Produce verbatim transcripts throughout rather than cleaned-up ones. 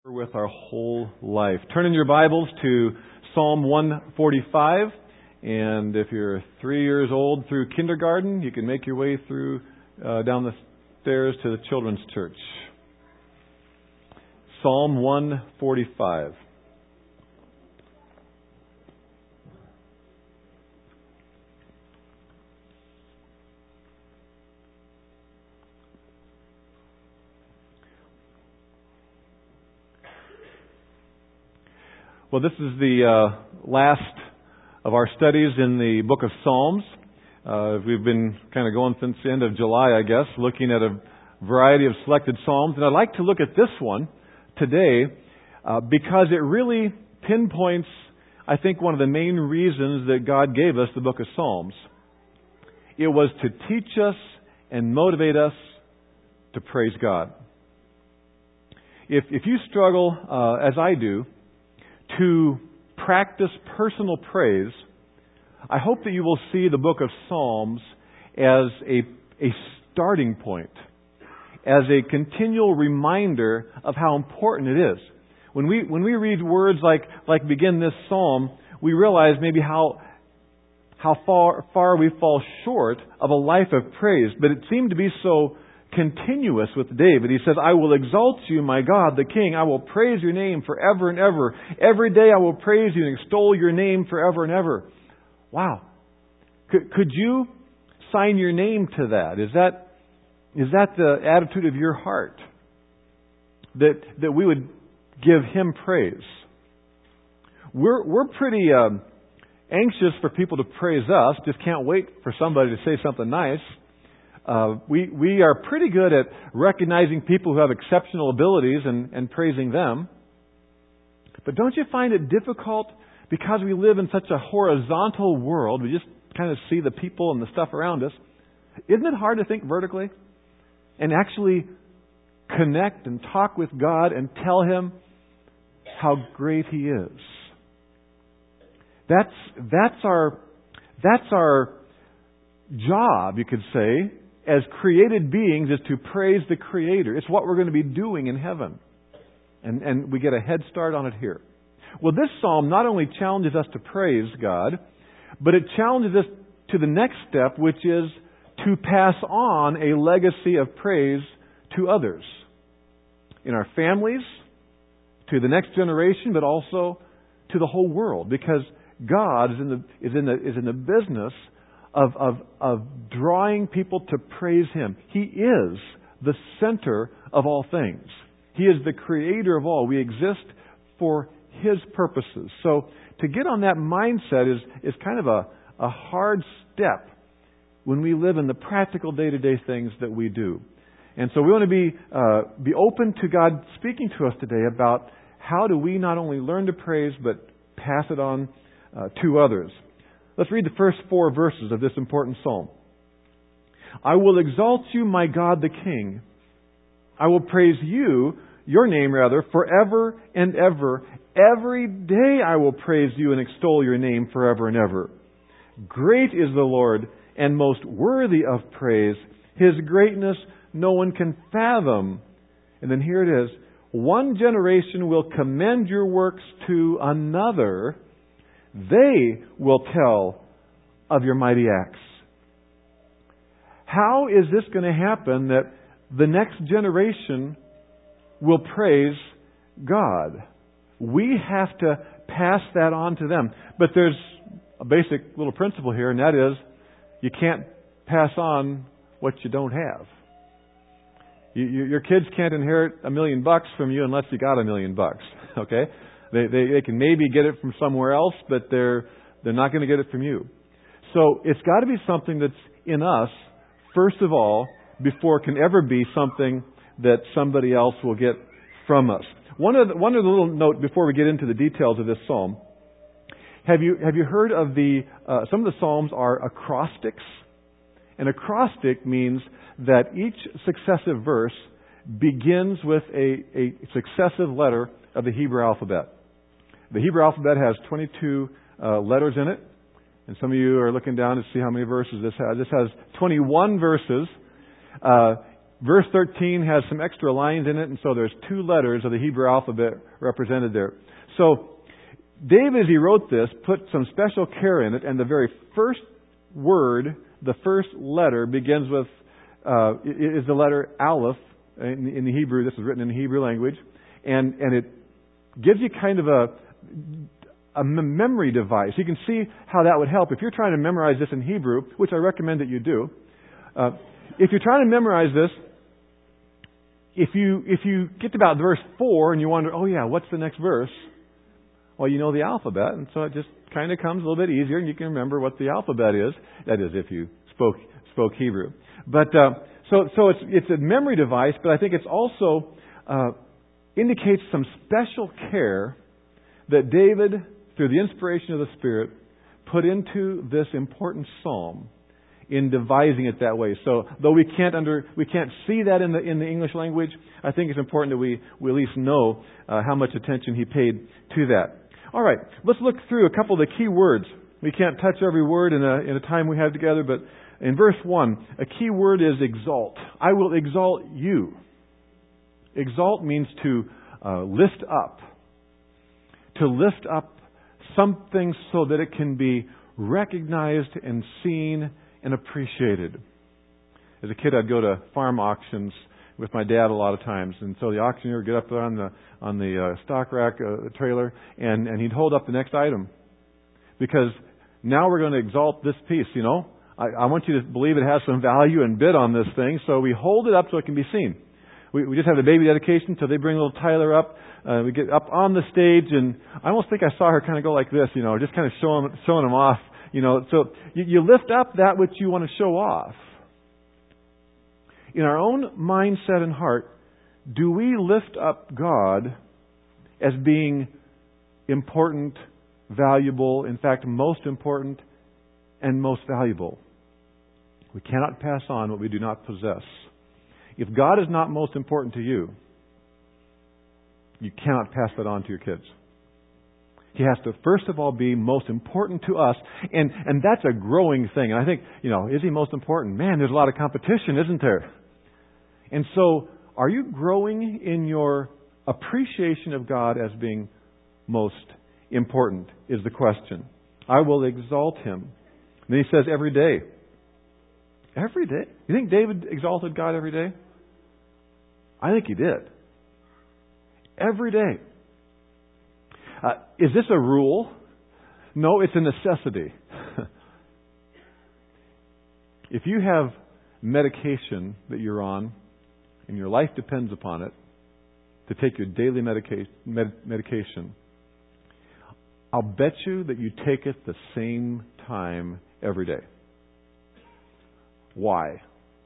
With our whole life. Turn in your Bibles to Psalm one forty-five, and if you're three years old through kindergarten, you can make your way through uh, down the stairs to the children's church. Psalm one forty-five. Well, this is the uh, last of our studies in the book of Psalms. Uh, we've been kind of going since the end of July, I guess, looking at a variety of selected Psalms. And I'd like to look at this one today uh, because it really pinpoints, I think, one of the main reasons that God gave us the book of Psalms. It was to teach us and motivate us to praise God. If, if you struggle, uh, as I do, to practice personal praise, I hope that you will see the book of Psalms as a, a starting point, as a continual reminder of how important it is. When we when we read words like like begin this psalm, we realize maybe how how far far we fall short of a life of praise. But it seemed to be so continuous with David. He says, I will exalt you, my God, the King. I will praise your name forever and ever. Every day I will praise you and extol your name forever and ever. Wow. Could, could you sign your name to that? Is that is that the attitude of your heart? That that we would give Him praise? We're we're pretty um, anxious for people to praise us. Just can't wait for somebody to say something nice. Uh, we we are pretty good at recognizing people who have exceptional abilities and, and praising them. But don't you find it difficult because we live in such a horizontal world? We just kind of see the people and the stuff around us. Isn't it hard to think vertically and actually connect and talk with God and tell Him how great He is? That's that's our that's our job, you could say, as created beings, is to praise the Creator. It's what we're going to be doing in heaven. And, and we get a head start on it here. Well, this psalm not only challenges us to praise God, but it challenges us to the next step, which is to pass on a legacy of praise to others. In our families, to the next generation, but also to the whole world. Because God is in the, is in the, is in the business Of, of, of drawing people to praise Him. He is the center of all things. He is the creator of all. We exist for His purposes. So to get on that mindset is, is kind of a, a hard step when we live in the practical day-to-day things that we do. And so we want to be, uh, be open to God speaking to us today about how do we not only learn to praise, but pass it on uh, to others. Let's read the first four verses of this important psalm. I will exalt you, my God the King. I will praise you, your name rather, forever and ever. Every day I will praise you and extol your name forever and ever. Great is the Lord and most worthy of praise. His greatness no one can fathom. And then here it is. One generation will commend your works to another. They will tell of your mighty acts. How is this going to happen that the next generation will praise God? We have to pass that on to them. But there's a basic little principle here, and that is you can't pass on what you don't have. You, you, your kids can't inherit a million bucks from you unless you got a million bucks. Okay? They, they they can maybe get it from somewhere else, but they're they're not going to get it from you. So it's got to be something that's in us, first of all, before it can ever be something that somebody else will get from us. One of the, one of the little note before we get into the details of this psalm. Have you have you heard of the uh, some of the psalms are acrostics? An acrostic means that each successive verse begins with a, a successive letter of the Hebrew alphabet. The Hebrew alphabet has twenty-two uh, letters in it. And some of you are looking down to see how many verses this has. This has twenty-one verses. Uh, verse thirteen has some extra lines in it, and so there's two letters of the Hebrew alphabet represented there. So David, as he wrote this, put some special care in it, and the very first word, the first letter, begins with, uh, is the letter Aleph in, in the Hebrew. This is written in the Hebrew language. And, and it gives you kind of a, a memory device. You can see how that would help. If you're trying to memorize this in Hebrew, which I recommend that you do, uh, if you're trying to memorize this, if you, if you get to about verse four and you wonder, oh yeah, what's the next verse? Well, you know the alphabet, and so it just kind of comes a little bit easier, and you can remember what the alphabet is. That is, if you spoke spoke Hebrew. But uh, so so it's it's a memory device, but I think it's also uh, indicates some special care that David, through the inspiration of the Spirit, put into this important psalm in devising it that way. So though we can't under we can't see that in the in the English language, I think it's important that we we at least know uh, how much attention he paid to that. All right, let's look through a couple of the key words. We can't touch every word in a in a time we have together, but in verse one, a key word is exalt. I will exalt you. Exalt means to uh, lift up. To lift up something so that it can be recognized and seen and appreciated. As a kid, I'd go to farm auctions with my dad a lot of times, and so the auctioneer would get up there on the on the uh, stock rack uh, trailer, and and he'd hold up the next item, because now we're going to exalt this piece. You know, I, I want you to believe it has some value and bid on this thing, so we hold it up so it can be seen. We, we just have the baby dedication, so they bring little Tyler up. Uh, we get up on the stage, and I almost think I saw her kind of go like this, you know, just kind of showing showing him off. You know, so you, you lift up that which you want to show off. In our own mindset and heart, do we lift up God as being important, valuable, in fact, most important and most valuable? We cannot pass on what we do not possess. If God is not most important to you, you cannot pass that on to your kids. He has to, first of all, be most important to us. And, and that's a growing thing. And I think, you know, is He most important? Man, there's a lot of competition, isn't there? And so, are you growing in your appreciation of God as being most important, is the question. I will exalt Him. And then He says every day. Every day? You think David exalted God every day? I think he did. Every day. Uh, is this a rule? No, it's a necessity. If you have medication that you're on, and your life depends upon it, to take your daily medica- med- medication, I'll bet you that you take it the same time every day. Why?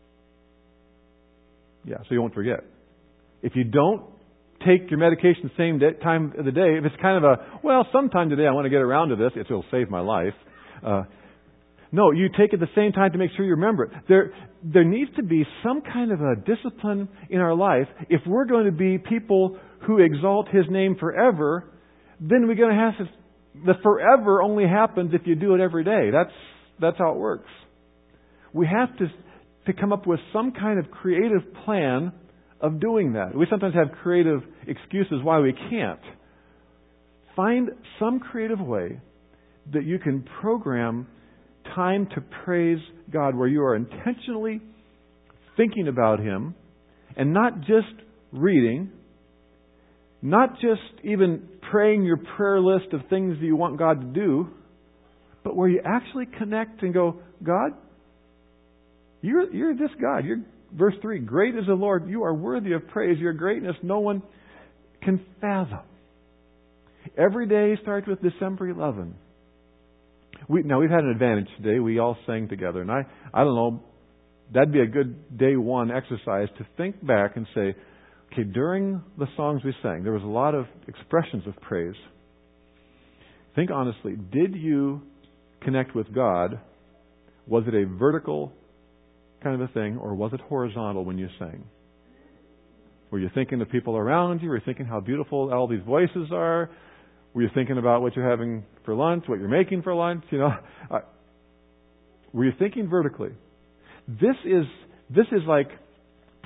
Yeah, so you won't forget. If you don't take your medication the same day, time of the day, if it's kind of a, well, sometime today I want to get around to this, it'll save my life. Uh, no, you take it the same time to make sure you remember it. There, there needs to be some kind of a discipline in our life. If we're going to be people who exalt His name forever, then we're going to have to, the forever only happens if you do it every day. That's, that's how it works. We have to, to come up with some kind of creative plan of doing that. We sometimes have creative excuses why we can't. Find some creative way that you can program time to praise God, where you are intentionally thinking about Him and not just reading, not just even praying your prayer list of things that you want God to do, but where you actually connect and go, God, you're, you're this God. You're, verse three, great is the Lord. You are worthy of praise. Your greatness no one can fathom. Every day starts with December eleventh. We, now, we've had an advantage today. We all sang together. And I, I don't know, that'd be a good day one exercise to think back and say, okay, during the songs we sang, there was a lot of expressions of praise. Think honestly, did you connect with God? Was it a vertical kind of a thing, or was it horizontal when you sang? Were you thinking of people around you? Were you thinking how beautiful all these voices are? Were you thinking about what you're having for lunch, what you're making for lunch? You know, uh, were you thinking vertically? This is this is like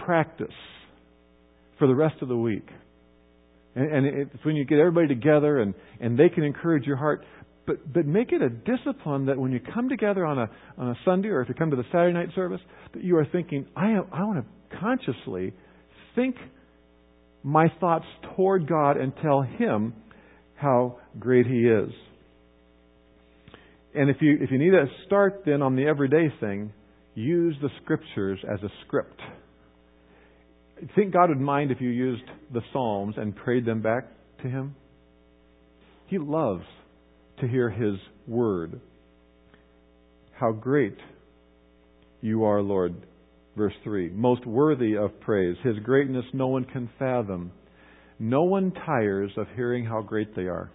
practice for the rest of the week. And, and it's when you get everybody together and, and they can encourage your heart. But but make it a discipline that when you come together on a on a Sunday, or if you come to the Saturday night service, that you are thinking, I am, I want to consciously think my thoughts toward God and tell Him how great He is. And if you if you need a start then on the everyday thing, use the Scriptures as a script. Think God would mind if you used the Psalms and prayed them back to Him? He loves to hear His Word. How great You are, Lord. Verse three. Most worthy of praise. His greatness no one can fathom. No one tires of hearing how great they are.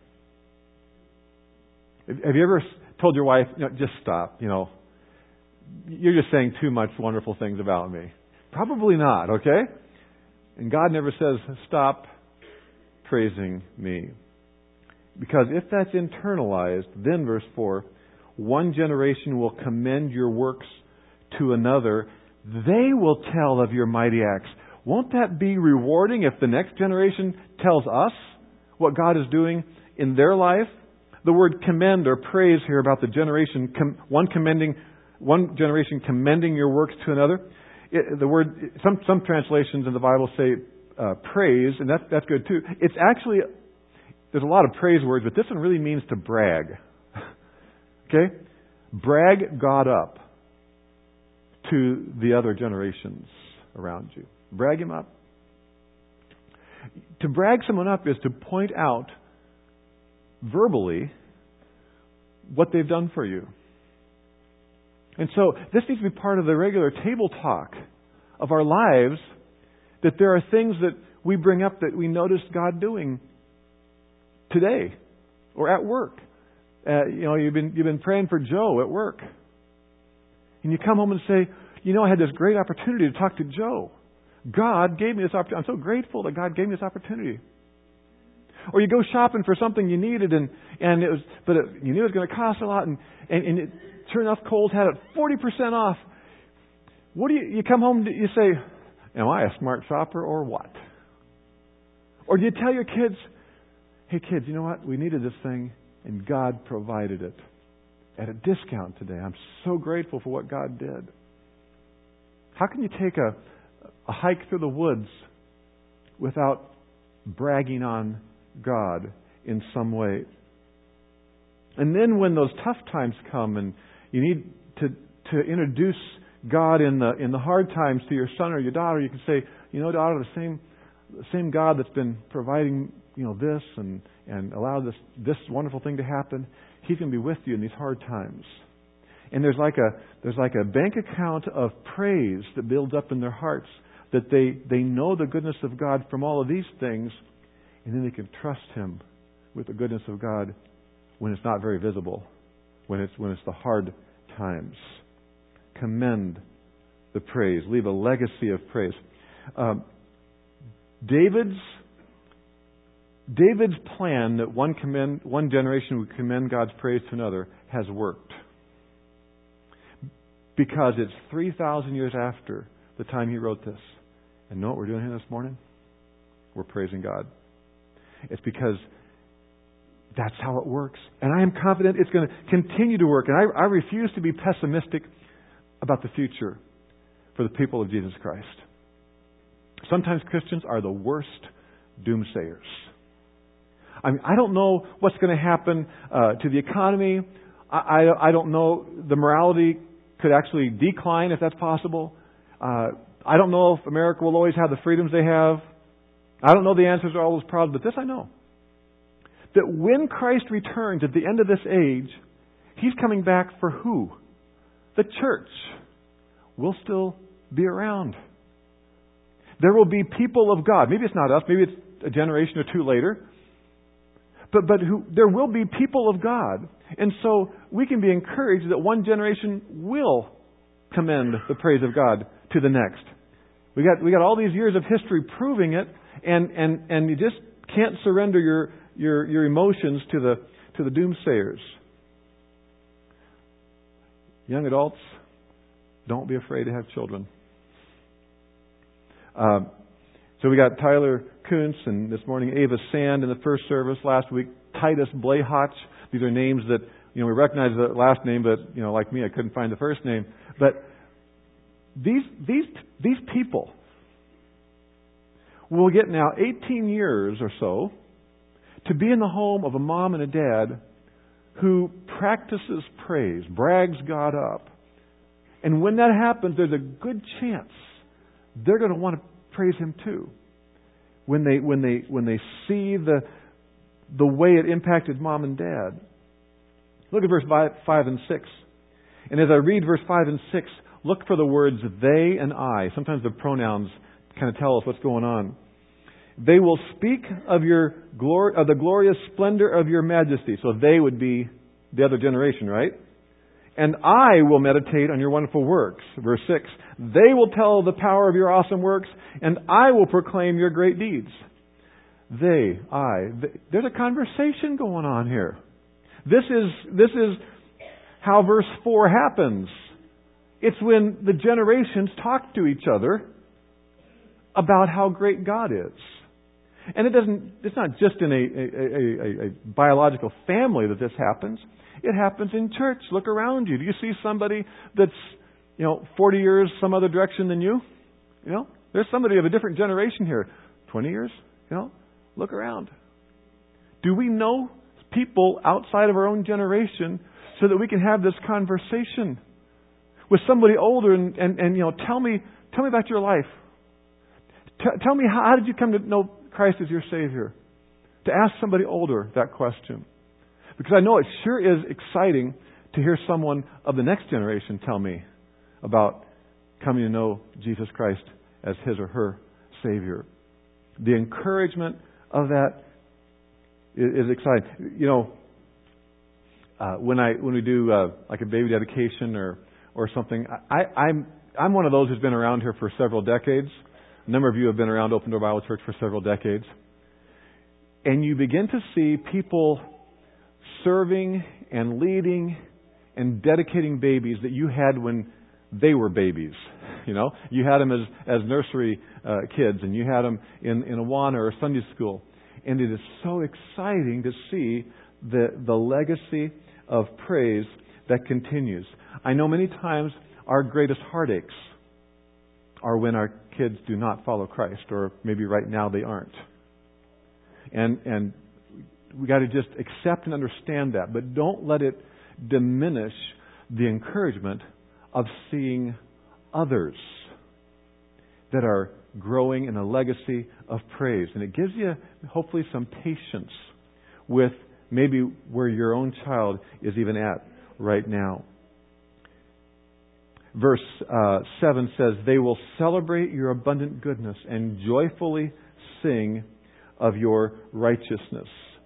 Have you ever told your wife, you know, just stop, you know, you're just saying too much wonderful things about me? Probably not, okay? And God never says, stop praising me. Because if that's internalized, then verse four, one generation will commend your works to another. They will tell of your mighty acts. Won't that be rewarding if the next generation tells us what God is doing in their life? The word commend or praise here about the generation, com, one commending, one generation commending your works to another. It, the word, some some translations in the Bible say uh, praise, and that's that's good too. It's actually, there's a lot of praise words, but this one really means to brag. Okay, brag God up to the other generations around you. Brag Him up. To brag someone up is to point out verbally what they've done for you. And so this needs to be part of the regular table talk of our lives, that there are things that we bring up that we noticed God doing today or at work. Uh, you know, you've been you've been praying for Joe at work. And you come home and say, you know, I had this great opportunity to talk to Joe. God gave me this opportunity. I'm so grateful that God gave me this opportunity. Or you go shopping for something you needed, and, and it was, but it, you knew it was going to cost a lot, and, and, and it, sure enough, Kohl's had it forty percent off. What do you, you come home, you say, am I a smart shopper or what? Or do you tell your kids, hey kids, you know what? We needed this thing, and God provided it at a discount today. I'm so grateful for what God did. How can you take a, a hike through the woods without bragging on God in some way? And then when those tough times come and you need to to introduce God in the in the hard times to your son or your daughter, you can say, you know, daughter, the same the same God that's been providing, you know, this and and allowed this this wonderful thing to happen, He's going to be with you in these hard times. And there's like a there's like a bank account of praise that builds up in their hearts, that they, they know the goodness of God from all of these things, and then they can trust Him with the goodness of God when it's not very visible, when it's when it's the hard times. Commend the praise. Leave a legacy of praise. Um, David's David's plan that one commend one generation would commend God's praise to another has worked. Because it's three thousand years after the time he wrote this. And know what we're doing here this morning? We're praising God. It's because that's how it works. And I am confident it's going to continue to work. And I, I refuse to be pessimistic about the future for the people of Jesus Christ. Sometimes Christians are the worst doomsayers. I mean, I don't know what's going to happen uh, to the economy. I, I, I don't know. The morality could actually decline if that's possible. Uh, I don't know if America will always have the freedoms they have. I don't know the answers to all those problems, but this I know. That when Christ returns at the end of this age, He's coming back for who? The church. We'll still be around. There will be people of God. Maybe it's not us. Maybe it's a generation or two later. But but who, there will be people of God. And so we can be encouraged that one generation will commend the praise of God to the next. We got we got all these years of history proving it, and, and, and you just can't surrender your, your your emotions to the to the doomsayers. Young adults, don't be afraid to have children. Uh, so we got Tyler Kuntz, and this morning Ava Sand in the first service. Last week, Titus Blayhotch. These are names that, you know, we recognize the last name, but, you know, like me, I couldn't find the first name. But these, these, these people will get now eighteen years or so to be in the home of a mom and a dad who practices praise, brags God up. And when that happens, there's a good chance they're going to want to praise Him too. When they when they when they see the the way it impacted mom and dad. Look at verse five, five and six. And as I read verse five and six, look for the words they and I. Sometimes the pronouns kind of tell us what's going on. They will speak of your glory, of the glorious splendor of your majesty. So they would be the other generation, right? And I will meditate on your wonderful works. Verse six. They will tell the power of your awesome works, and I will proclaim your great deeds. They, I. They, there's a conversation going on here. This is this is how verse four happens. It's when the generations talk to each other about how great God is. And it doesn't. It's not just in a, a, a, a biological family that this happens. It happens in church. Look around you. Do you see somebody that's, you know, forty years some other direction than you? You know, there's somebody of a different generation here. twenty years? You know, look around. Do we know people outside of our own generation so that we can have this conversation with somebody older and, and, and you know, tell me, tell me about your life. T- tell me, how, how did you come to know Christ as your Savior? To ask somebody older that question. Because I know it sure is exciting to hear someone of the next generation tell me about coming to know Jesus Christ as his or her Savior. The encouragement of that is, is exciting. You know, uh, when I when we do uh, like a baby dedication or or something, I, I'm I'm one of those who's been around here for several decades. A number of you have been around Open Door Bible Church for several decades, and you begin to see people serving and leading and dedicating babies that you had when they were babies. You know, you had them as, as nursery uh, kids, and you had them in, in Awana or Sunday school. And it is so exciting to see the, the legacy of praise that continues. I know many times our greatest heartaches are when our kids do not follow Christ, or maybe right now they aren't. And, and we got to just accept and understand that, but don't let it diminish the encouragement of seeing others that are growing in a legacy of praise. And it gives you hopefully some patience with maybe where your own child is even at right now. Verse uh, seven says, they will celebrate your abundant goodness and joyfully sing of your righteousness.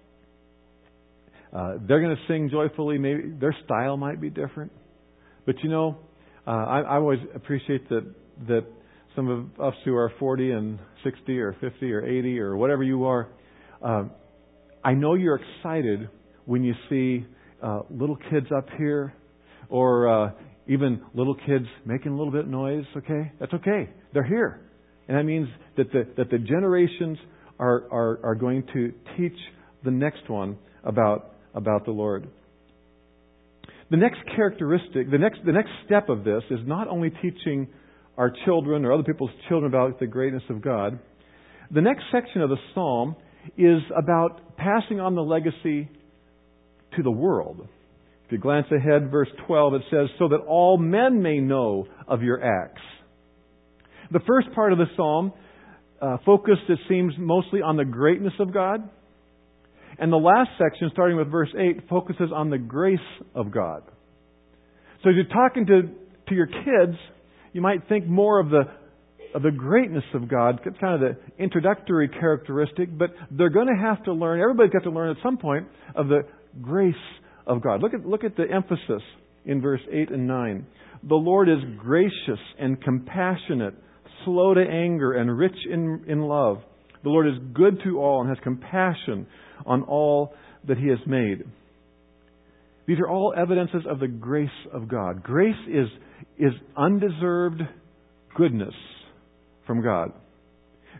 Uh, they're going to sing joyfully. Maybe their style might be different, but you know, uh, I, I always appreciate that that some of us who are forty and sixty or fifty or eighty or whatever you are, uh, I know you're excited when you see uh, little kids up here, or uh, even little kids making a little bit of noise. Okay, that's okay. They're here, and that means that the that the generations are are, are going to teach the next one about. about the Lord. The next characteristic, the next the next step of this is not only teaching our children or other people's children about the greatness of God. The next section of the psalm is about passing on the legacy to the world. If you glance ahead, verse twelve, it says, so that all men may know of your acts. The first part of the psalm uh, focused, it seems, mostly on the greatness of God. And the last section, starting with verse eight, focuses on the grace of God. So as you're talking to, to your kids, you might think more of the of the greatness of God. It's kind of the introductory characteristic, but they're going to have to learn, everybody's got to learn at some point, of the grace of God. Look at, look at the emphasis in verse eight and nine. The Lord is gracious and compassionate, slow to anger and rich in, in love. The Lord is good to all and has compassion on all that He has made. These are all evidences of the grace of God. Grace is, is undeserved goodness from God.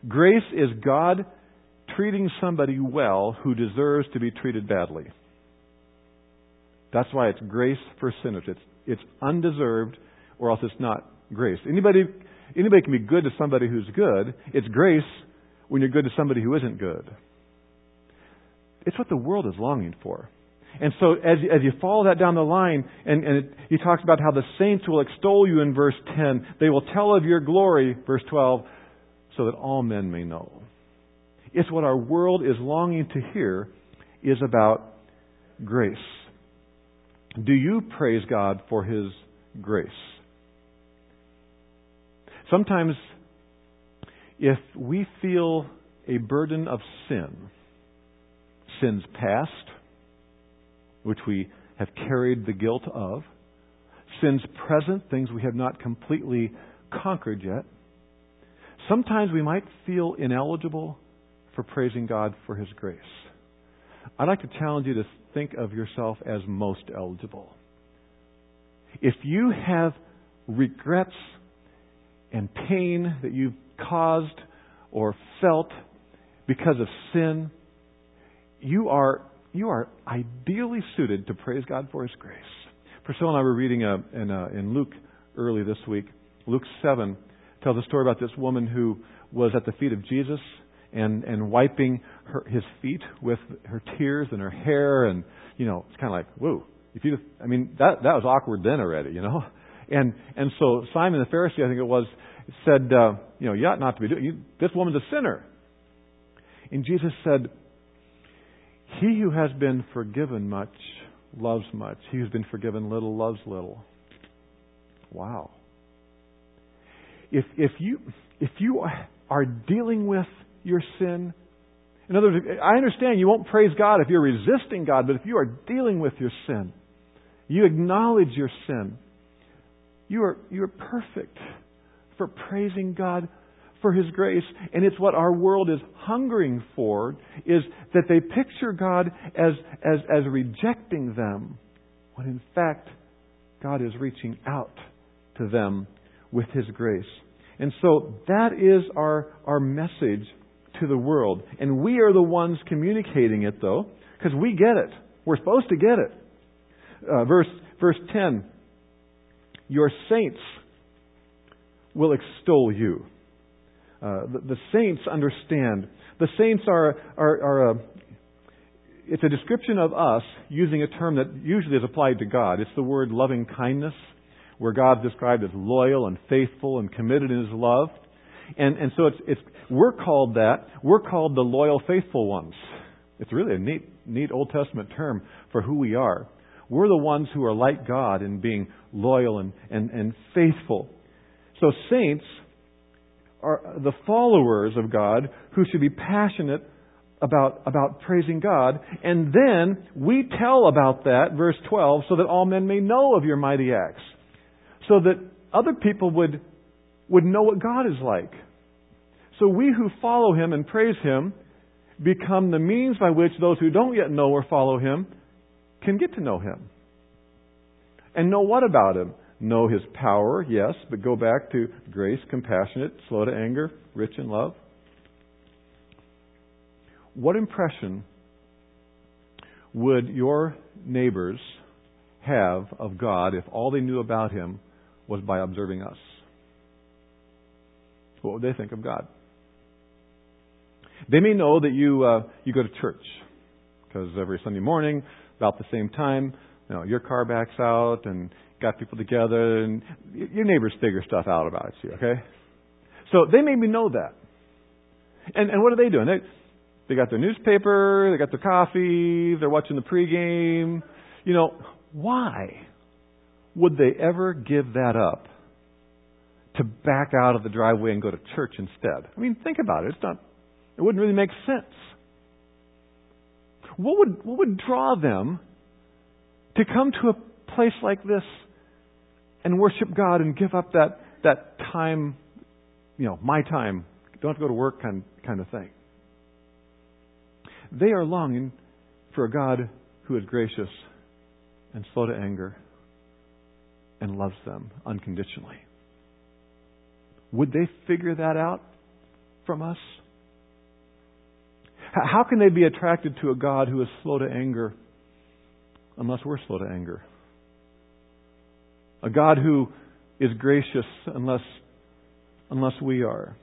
Grace is God treating somebody well who deserves to be treated badly. That's why it's grace for sinners. It's, it's undeserved, or else it's not grace. Anybody, anybody can be good to somebody who's good. It's grace when you're good to somebody who isn't good. It's what the world is longing for. And so as, as you follow that down the line, and, and it, he talks about how the saints will extol you in verse ten. They will tell of your glory, verse twelve, so that all men may know. It's what our world is longing to hear is about grace. Do you praise God for His grace? Sometimes, if we feel a burden of sin, sins past, which we have carried the guilt of, sins present, things we have not completely conquered yet, sometimes we might feel ineligible for praising God for His grace. I'd like to challenge you to think of yourself as most eligible. If you have regrets and pain that you've caused or felt because of sin, you are you are ideally suited to praise God for His grace. Priscilla and I were reading a, in, a, in Luke early this week. Luke seven tells a story about this woman who was at the feet of Jesus and, and wiping her, His feet with her tears and her hair. And, you know, it's kind of like, whoa. If you, I mean, that that was awkward then already, you know. And and so Simon the Pharisee, I think it was, said, uh, you know, you ought not to be doing you, this woman's a sinner. And Jesus said, he who has been forgiven much loves much. He who's been forgiven little loves little. Wow. If if you if you are dealing with your sin, in other words, I understand you won't praise God if you're resisting God, but if you are dealing with your sin, you acknowledge your sin, you are you are perfect for praising God for His grace. And it's what our world is hungering for, is that they picture God as, as, as rejecting them, when in fact God is reaching out to them with His grace. And so that is our, our message to the world. And we are the ones communicating it, though, because we get it. We're supposed to get it. Uh, verse, verse ten, your saints will extol you. Uh, the, the saints understand. The saints are, are, are a, it's a description of us using a term that usually is applied to God. It's the word loving kindness, where God's described as loyal and faithful and committed in His love. And, and so it's, it's, we're called that. We're called the loyal, faithful ones. It's really a neat, neat Old Testament term for who we are. We're the ones who are like God in being loyal and, and, and faithful. So saints are the followers of God who should be passionate about, about praising God. And then we tell about that, verse twelve, so that all men may know of your mighty acts. So that other people would, would know what God is like. So we who follow Him and praise Him become the means by which those who don't yet know or follow Him can get to know Him. And know what about Him? Know His power, yes, but go back to grace, compassionate, slow to anger, rich in love. What impression would your neighbors have of God if all they knew about Him was by observing us? What would they think of God? They may know that you uh, you go to church, because every Sunday morning, about the same time, you know, your car backs out and got people together, and your neighbors figure stuff out about you, okay? So they maybe know that. And and what are they doing? They they got their newspaper, they got their coffee, they're watching the pregame. You know, why would they ever give that up to back out of the driveway and go to church instead? I mean, think about it. It's not. It wouldn't really make sense. What would what would draw them to come to a place like this and worship God and give up that that time, you know, my time, don't have to go to work kind kind of thing? They are longing for a God who is gracious and slow to anger and loves them unconditionally. Would they figure that out? from us? How can they be attracted to a God who is slow to anger unless we're slow to anger? A God who is gracious unless unless we are.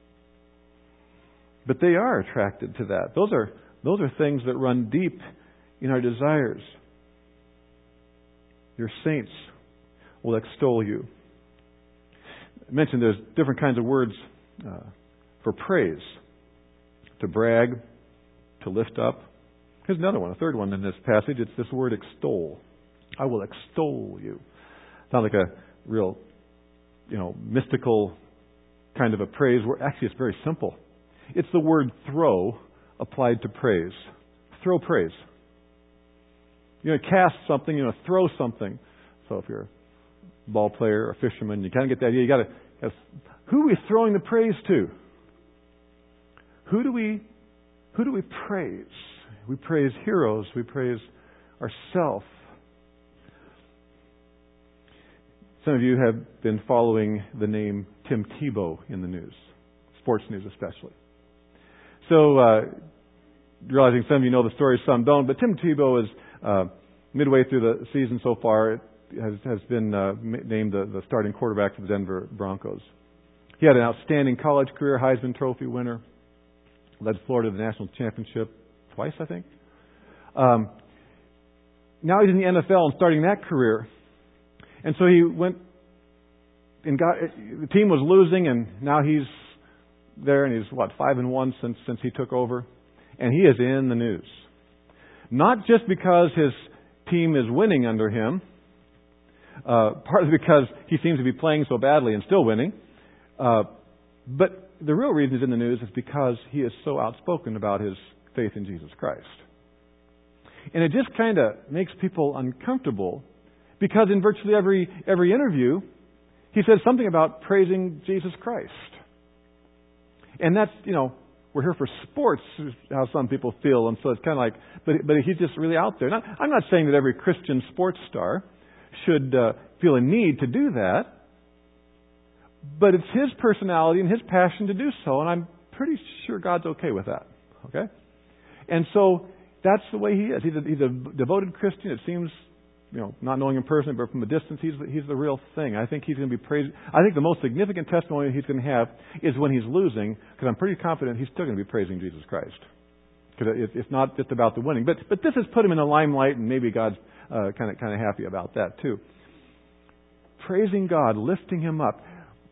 But they are attracted to that. Those are those are things that run deep in our desires. Your saints will extol you. I mentioned there's different kinds of words uh, for praise. To brag, to lift up. Here's another one, a third one in this passage. It's this word extol. I will extol you. Sounds like a real, you know, mystical kind of a praise. Actually, it's very simple. It's the word throw applied to praise. Throw praise. You're going to cast something, you're going to throw something. So if you're a ball player or a fisherman, you kind of get the idea. You got to, who are we throwing the praise to? Who do we, who do we praise? We praise heroes. We praise ourselves. Some of you have been following the name Tim Tebow in the news, sports news especially. So, uh, realizing some of you know the story, some don't, but Tim Tebow is uh, midway through the season so far, has, has been uh, named the, the starting quarterback for the Denver Broncos. He had an outstanding college career, Heisman Trophy winner, led Florida to the national championship twice, I think. Um, now he's in the N F L and starting that career. And so he went and got, the team was losing, and now he's there, and he's, what, five and one since since he took over. And he is in the news. Not just because his team is winning under him, uh, partly because he seems to be playing so badly and still winning, uh, but the real reason he's in the news is because he is so outspoken about his faith in Jesus Christ. And it just kind of makes people uncomfortable, because in virtually every every interview, he says something about praising Jesus Christ. And that's, you know, we're here for sports, is how some people feel. And so it's kind of like, but but he's just really out there. Now, I'm not saying that every Christian sports star should uh, feel a need to do that. But it's his personality and his passion to do so. And I'm pretty sure God's okay with that. Okay? And so that's the way he is. He's a, he's a devoted Christian. It seems, you know, not knowing him personally, but from a distance, he's the, he's the real thing. I think he's going to be praised. I think the most significant testimony he's going to have is when he's losing, because I'm pretty confident he's still going to be praising Jesus Christ. Because it, it's not just about the winning. But but this has put him in the limelight, and maybe God's uh, kind of kind of happy about that too. Praising God, lifting him up.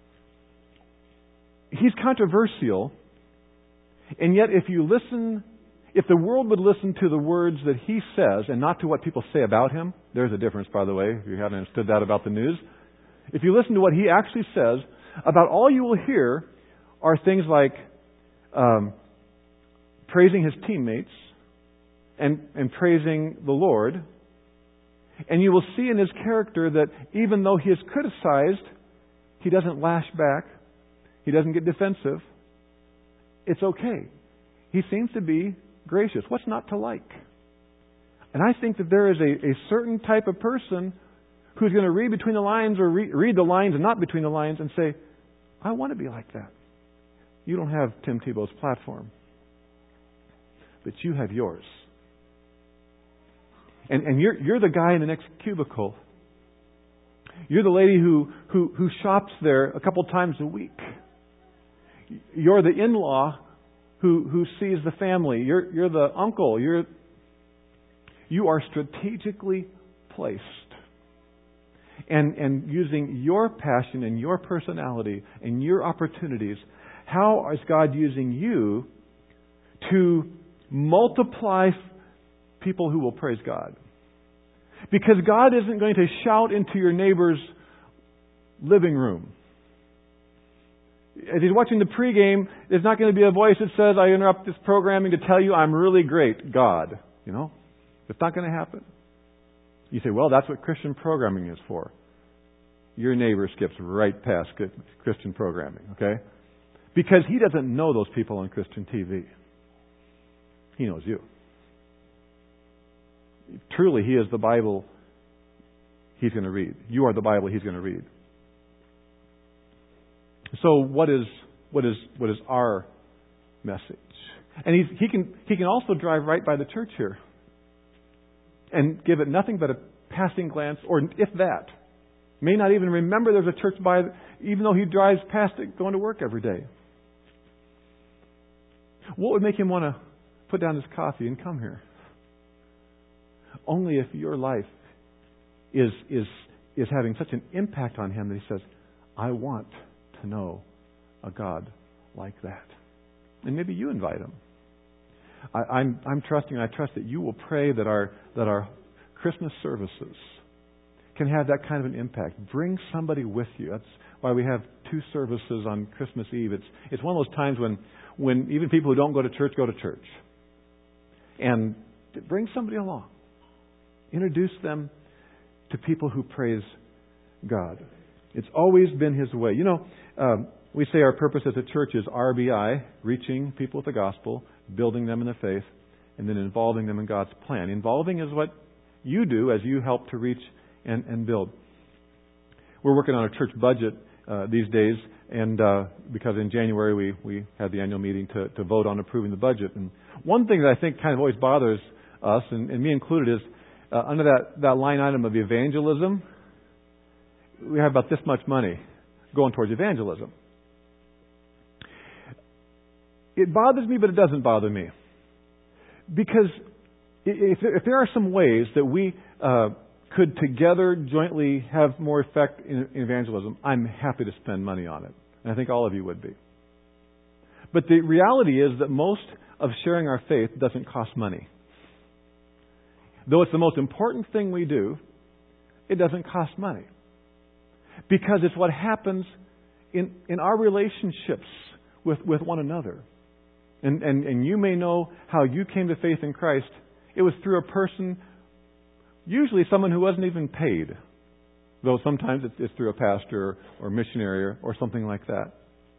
He's controversial, and yet if you listen, if the world would listen to the words that he says and not to what people say about him, there's a difference, by the way, if you haven't understood that about the news. If you listen to what he actually says, about all you will hear are things like um, praising his teammates and, and praising the Lord. And you will see in his character that even though he is criticized, he doesn't lash back. He doesn't get defensive. It's okay. He seems to be gracious. What's not to like? And I think that there is a, a certain type of person who's going to read between the lines, or re- read the lines and not between the lines, and say, I want to be like that. You don't have Tim Tebow's platform, but you have yours. And, and you're, you're the guy in the next cubicle. You're the lady who, who, who shops there a couple times a week. You're the in-law who, who sees the family. You're, you're the uncle. You're, you are strategically placed. And, and using your passion and your personality and your opportunities, how is God using you to multiply people who will praise God? Because God isn't going to shout into your neighbor's living room. As he's watching the pregame, there's not going to be a voice that says, I interrupt this programming to tell you I'm really great, God. You know? It's not going to happen. You say, well, that's what Christian programming is for. Your neighbor skips right past Christian programming, okay? Because he doesn't know those people on Christian T V. He knows you. Truly, he is the Bible he's going to read. You are the Bible he's going to read. So what is what is what is our message. And he's, he can he can also drive right by the church here and give it nothing but a passing glance, or if that. May not even remember there's a church by, even though he drives past it going to work every day. What would make him want to put down his coffee and come here? Only if your life is is is having such an impact on him that he says, I want to know a God like that. And maybe you invite him. I, I'm I'm trusting, I trust that you will pray that our that our Christmas services can have that kind of an impact. Bring somebody with you. That's why we have two services on Christmas Eve. It's it's one of those times when when even people who don't go to church go to church. And bring somebody along. Introduce them to people who praise God. It's always been His way. You know, um, we say our purpose as a church is R B I, reaching people with the gospel, building them in the faith, and then involving them in God's plan. Involving is what you do as you help to reach and, and build. We're working on a church budget uh, these days, and uh, because in January we, we had the annual meeting to, to vote on approving the budget. And one thing that I think kind of always bothers us, and, and me included, is uh, under that, that line item of evangelism, we have about this much money going towards evangelism. It bothers me, but it doesn't bother me. Because if, if there are some ways that we uh, could together jointly have more effect in, in evangelism, I'm happy to spend money on it. And I think all of you would be. But the reality is that most of sharing our faith doesn't cost money. Though it's the most important thing we do, it doesn't cost money. Because it's what happens in, in our relationships with, with one another. And, and, and you may know how you came to faith in Christ. It was through a person, usually someone who wasn't even paid. Though sometimes it's, it's through a pastor or, or missionary or, or something like that.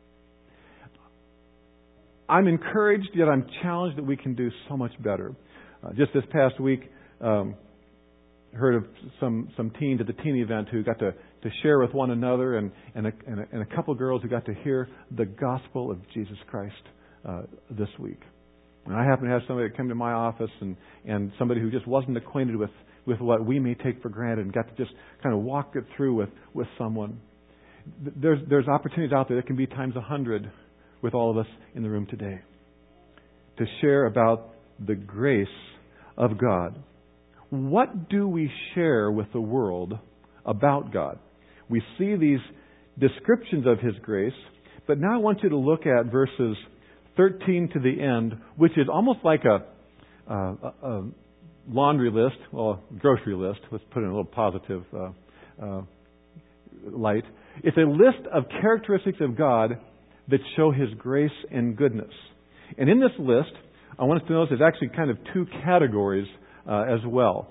I'm encouraged, yet I'm challenged that we can do so much better. Uh, just this past week, um, heard of some, some teens at the teen event who got to, to share with one another, and, and, a, and, a, and a couple girls who got to hear the gospel of Jesus Christ uh, this week. And I happen to have somebody that came to my office and, and somebody who just wasn't acquainted with, with what we may take for granted and got to just kind of walk it through with, with someone. There's, there's opportunities out there that can be times a hundred with all of us in the room today to share about the grace of God. What do we share with the world about God? We see these descriptions of His grace, but now I want you to look at verses thirteen to the end, which is almost like a, a, a laundry list, well, grocery list. Let's put it in a little positive uh, uh, light. It's a list of characteristics of God that show His grace and goodness. And in this list, I want us to notice there's actually kind of two categories uh, as well.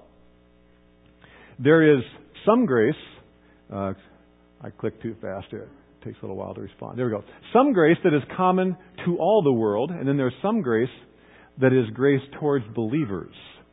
There is some grace. Uh, I clicked too fast here. It takes a little while to respond. There we go. Some grace that is common to all the world, and then there's some grace that is grace towards believers.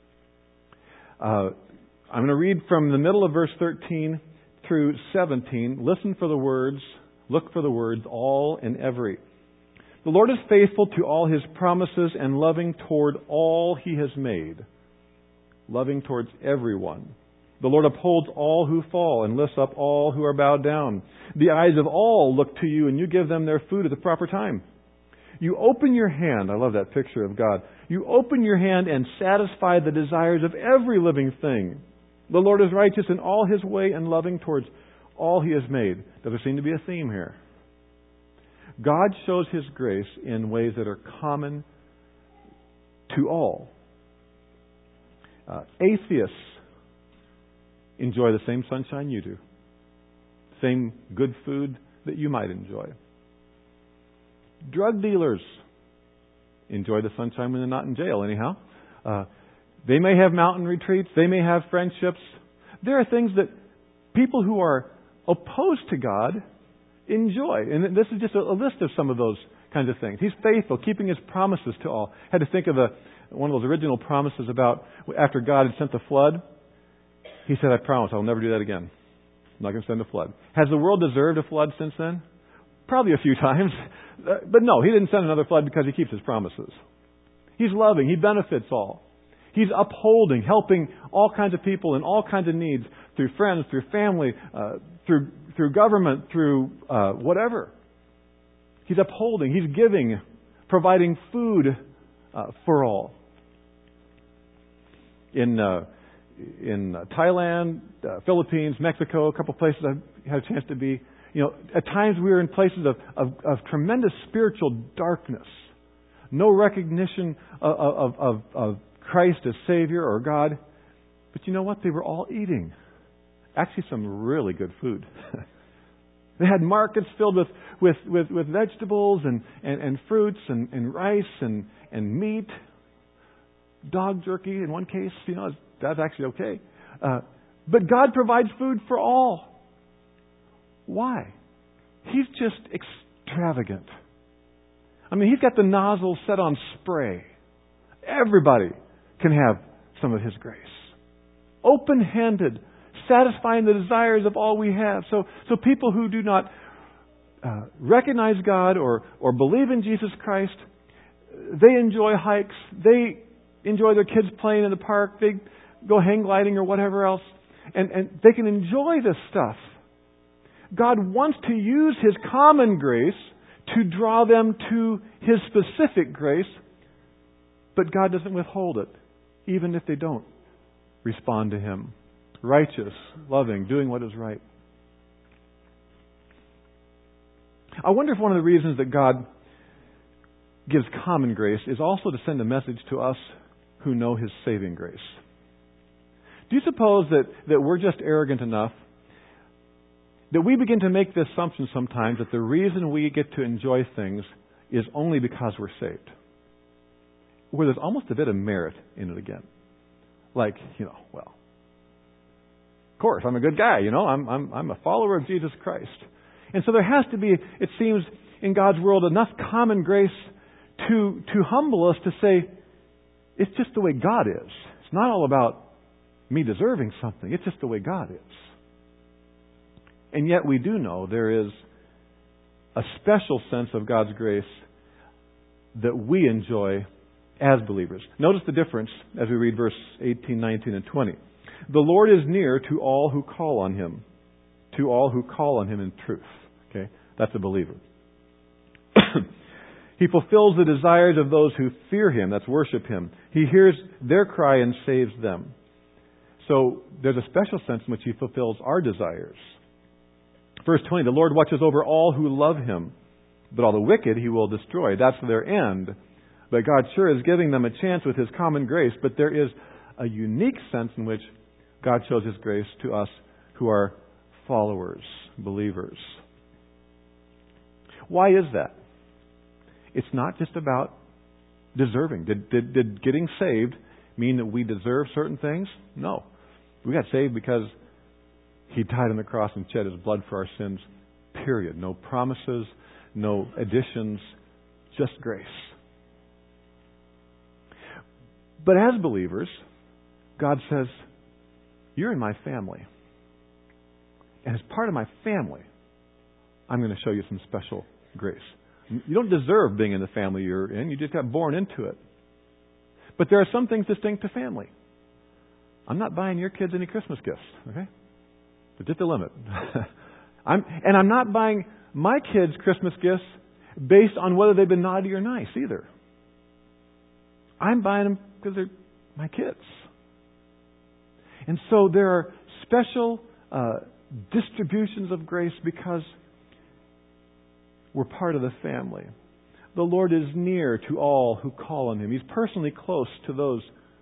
Uh, I'm going to read from the middle of verse thirteen through seventeen. Listen for the words. Look for the words, all and every. The Lord is faithful to all His promises and loving toward all He has made. Loving towards everyone. The Lord upholds all who fall and lifts up all who are bowed down. The eyes of all look to you, and you give them their food at the proper time. You open your hand. I love that picture of God. You open your hand and satisfy the desires of every living thing. The Lord is righteous in all His way and loving towards all He has made. Does there seem to be a theme here? God shows His grace in ways that are common to all. Uh, atheists enjoy the same sunshine you do. Same good food that you might enjoy. Drug dealers enjoy the sunshine when they're not in jail anyhow. Uh, they may have mountain retreats. They may have friendships. There are things that people who are opposed to God enjoy. And this is just a, a list of some of those kinds of things. He's faithful, keeping His promises to all. I had to think of a, one of those original promises about after God had sent the flood. He said, I promise I'll never do that again. I'm not going to send a flood. Has the world deserved a flood since then? Probably a few times. But no, He didn't send another flood because He keeps His promises. He's loving. He benefits all. He's upholding, helping all kinds of people in all kinds of needs through friends, through family, uh, through through government, through uh, whatever. He's upholding. He's giving, providing food uh, for all. In uh, in Thailand, uh, Philippines, Mexico, a couple places I've had a chance to be. You know, at times we were in places of, of, of tremendous spiritual darkness. No recognition of, of, of, of Christ as Savior or God. But you know what? They were all eating. Actually, some really good food. They had markets filled with, with, with, with vegetables and, and, and fruits and, and rice and, and meat. Dog jerky in one case. You know, that's actually okay. Uh, but God provides food for all. Why? He's just extravagant. I mean, He's got the nozzle set on spray. Everybody can have some of His grace. Open-handed, satisfying the desires of all we have. So, so people who do not uh, recognize God or, or believe in Jesus Christ, they enjoy hikes. They enjoy their kids playing in the park. They go hang gliding or whatever else. And, and they can enjoy this stuff. God wants to use His common grace to draw them to His specific grace, but God doesn't withhold it, even if they don't respond to Him. Righteous, loving, doing what is right. I wonder if one of the reasons that God gives common grace is also to send a message to us who know His saving grace. Do you suppose that, that we're just arrogant enough that we begin to make the assumption sometimes that the reason we get to enjoy things is only because we're saved? Where there's almost a bit of merit in it again. Like, you know, well, of course, I'm a good guy, you know, I'm, I'm, I'm a follower of Jesus Christ. And so there has to be, it seems, in God's world, enough common grace to, to humble us to say, it's just the way God is. It's not all about me deserving something. It's just the way God is. And yet we do know there is a special sense of God's grace that we enjoy as believers. Notice the difference as we read verse eighteen, nineteen, and twenty. The Lord is near to all who call on Him, to all who call on Him in truth. Okay, that's a believer. He fulfills the desires of those who fear Him, that's worship Him. He hears their cry and saves them. So there's a special sense in which He fulfills our desires. Verse twenty, the Lord watches over all who love Him, but all the wicked He will destroy. That's their end. But God sure is giving them a chance with His common grace, but there is a unique sense in which God shows His grace to us who are followers, believers. Why is that? It's not just about deserving. Did, did, did getting saved mean that we deserve certain things? No. We got saved because He died on the cross and shed His blood for our sins. Period. No promises, no additions, just grace. But as believers, God says, you're in my family. And as part of my family, I'm going to show you some special grace. You don't deserve being in the family you're in. You just got born into it. But there are some things distinct to family. I'm not buying your kids any Christmas gifts, okay? But just a limit. I'm, and I'm not buying my kids Christmas gifts based on whether they've been naughty or nice either. I'm buying them because they're my kids. And so there are special uh, distributions of grace because we're part of the family. The Lord is near to all who call on Him. He's personally close to those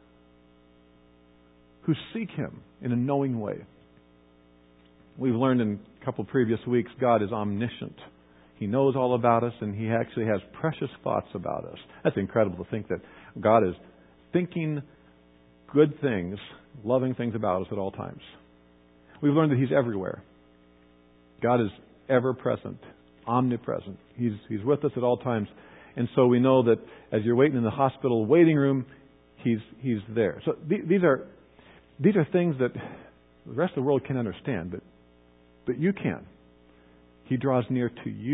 who seek Him in a knowing way. We've learned in a couple previous weeks, God is omniscient. He knows all about us, and He actually has precious thoughts about us. That's incredible to think that God is thinking good things, loving things about us at all times. We've learned that He's everywhere. God is ever present, omnipresent. He's, he's with us at all times. And so we know that as you're waiting in the hospital waiting room, He's, he's there. So th- these are, these are things that the rest of the world can understand, but, but you can. He draws near to you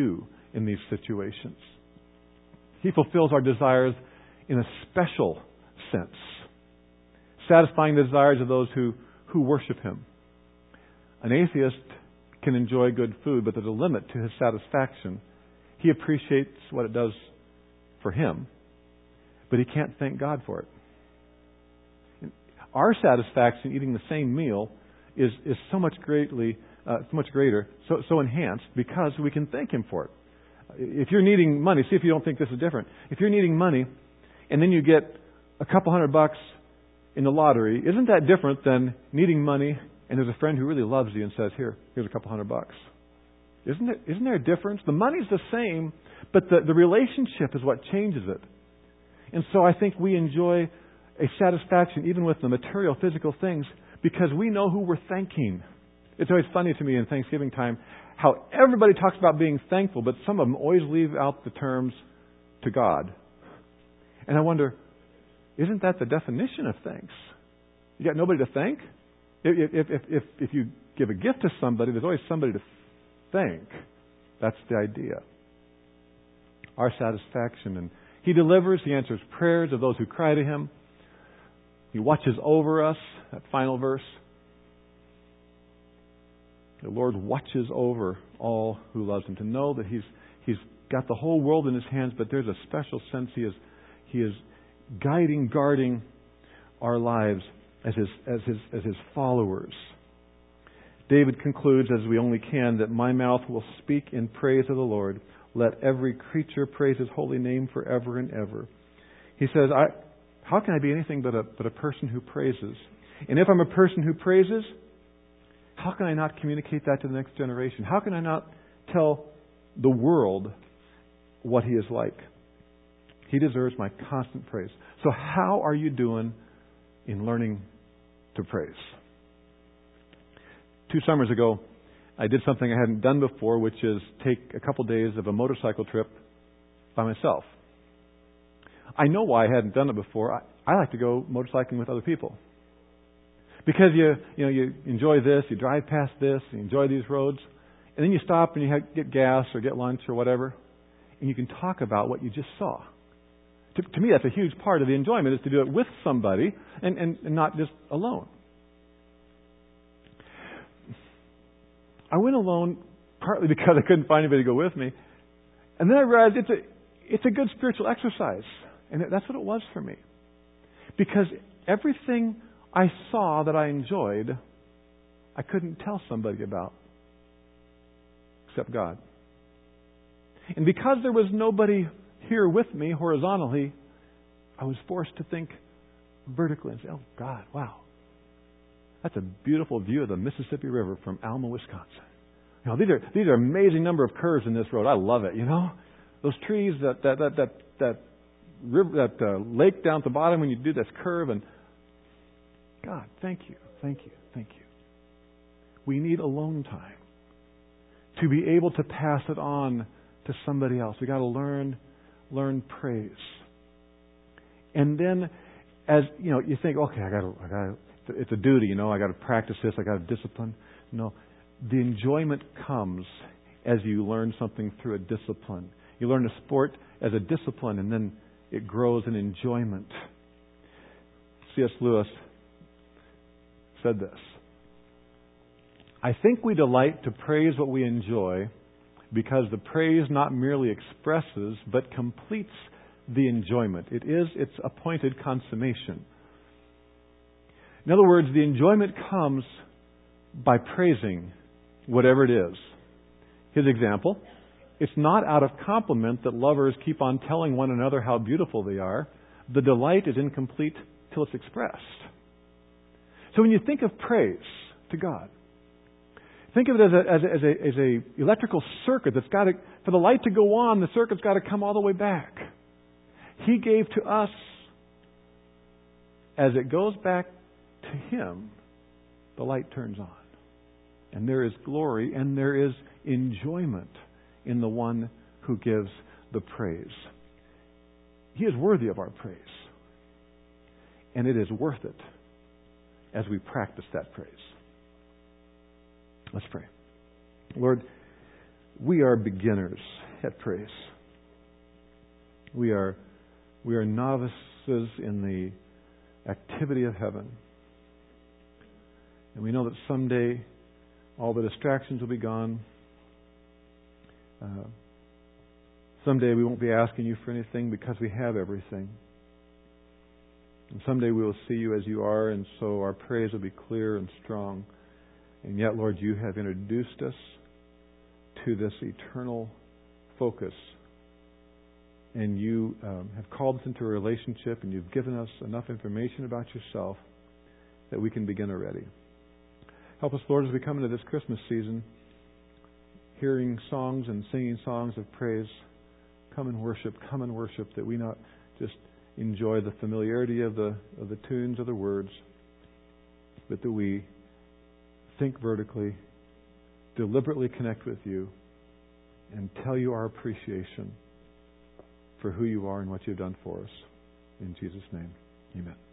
in these situations. He fulfills our desires in a special sense, satisfying the desires of those who, who worship Him. An atheist can enjoy good food, but there's a limit to his satisfaction. He appreciates what it does for him, but he can't thank God for it. Our satisfaction eating the same meal is, is so much greatly, uh, so much greater, so, so enhanced because we can thank Him for it. If you're needing money, see if you don't think this is different. If you're needing money and then you get a couple hundred bucks in the lottery, isn't that different than needing money and there's a friend who really loves you and says, here, here's a couple hundred bucks? Isn't it, isn't there a difference? The money's the same, but the, the relationship is what changes it. And so I think we enjoy a satisfaction even with the material, physical things because we know who we're thanking. It's always funny to me in Thanksgiving time how everybody talks about being thankful, but some of them always leave out the terms to God. And I wonder, isn't that the definition of thanks? You got nobody to thank? If, if, if, if, if you give a gift to somebody, there's always somebody to thank. That's the idea. Our satisfaction. And He delivers, He answers prayers of those who cry to Him. He watches over us, that final verse. The Lord watches over all who love Him. To know that He's He's got the whole world in His hands, but there's a special sense He is He is guiding, guarding our lives as His as His as His followers. David concludes, as we only can, that my mouth will speak in praise of the Lord. Let every creature praise His holy name forever and ever. He says, I, how can I be anything but a, but a person who praises? And if I'm a person who praises, how can I not communicate that to the next generation? How can I not tell the world what He is like? He deserves my constant praise. So how are you doing in learning to praise? Two summers ago, I did something I hadn't done before, which is take a couple days of a motorcycle trip by myself. I know why I hadn't done it before. I, I like to go motorcycling with other people. Because you you know you enjoy this, you drive past this, you enjoy these roads, and then you stop and you have, get gas or get lunch or whatever, and you can talk about what you just saw. To, to me, that's a huge part of the enjoyment, is to do it with somebody and, and, and not just alone. I went alone partly because I couldn't find anybody to go with me, and then I realized it's a it's a good spiritual exercise, and that's what it was for me, because everything I saw that I enjoyed, I couldn't tell somebody about except God. And because there was nobody here with me horizontally, I was forced to think vertically and say, oh, God, wow. That's a beautiful view of the Mississippi River from Alma, Wisconsin. You know, these are these are amazing number of curves in this road. I love it, you know. Those trees, that that that that, that river, that uh, lake down at the bottom when you do this curve, and God, thank you, thank you, thank you. We need alone time to be able to pass it on to somebody else. We got to learn learn praise, and then as you know, you think, okay, I got to, I got to. It's a duty, you know, I got to practice this, I got to discipline. No, the enjoyment comes as you learn something through a discipline. You learn a sport as a discipline, and then it grows in enjoyment. C S Lewis said this: I think we delight to praise what we enjoy because the praise not merely expresses but completes the enjoyment. It is its appointed consummation. In other words, the enjoyment comes by praising whatever it is. His example, it's not out of compliment that lovers keep on telling one another how beautiful they are. The delight is incomplete till it's expressed. So when you think of praise to God, think of it as a, as a, as a, as a electrical circuit that's got to, for the light to go on, the circuit's got to come all the way back. He gave to us, as it goes back to Him, the light turns on. And there is glory and there is enjoyment in the one who gives the praise. He is worthy of our praise. And it is worth it as we practice that praise. Let's pray. Lord, we are beginners at praise. We are, we are novices in the activity of heaven. And we know that someday all the distractions will be gone. Uh, someday we won't be asking you for anything because we have everything. And someday we will see you as you are, and so our praise will be clear and strong. And yet, Lord, you have introduced us to this eternal focus. And you um, have called us into a relationship, and you've given us enough information about yourself that we can begin already. Help us, Lord, as we come into this Christmas season, hearing songs and singing songs of praise. Come and worship, come and worship, that we not just enjoy the familiarity of the of the tunes or the words, but that we think vertically, deliberately connect with you, and tell you our appreciation for who you are and what you've done for us. In Jesus' name, amen.